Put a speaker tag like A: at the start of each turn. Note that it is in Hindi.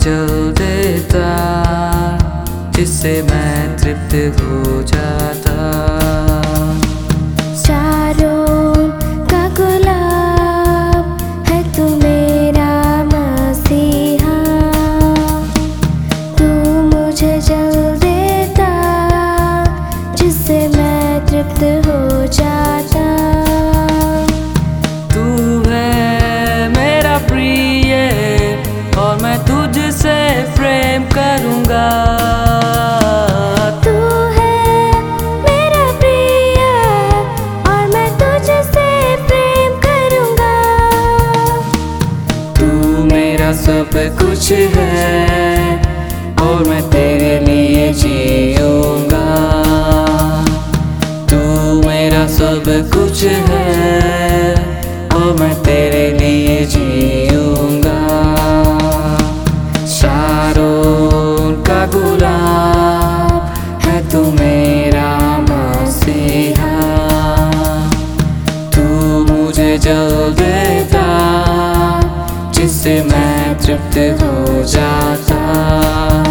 A: जल देता, जिससे मैं तृप्त हो जाता।
B: चारों का गुलाब है तू मेरा मसीहा, तू मुझे जल देता, जिससे मैं तृप्त हो जाता।
A: तू है मेरा प्रिय और मैं तुझसे प्रेम करूँगा।
B: तू है मेरा प्रिय और मैं तुझसे प्रेम करूँगा।
A: तू मेरा सब कुछ है और मैं तेरे लिए जीऊँगा। तू मेरा सब कुछ है और मैं तेरे लिए जीऊँगा। शारोन का गुलाब है तू मेरा मसीहा, तू मुझे जल देता, जिससे मैं तृप्त हो जाता।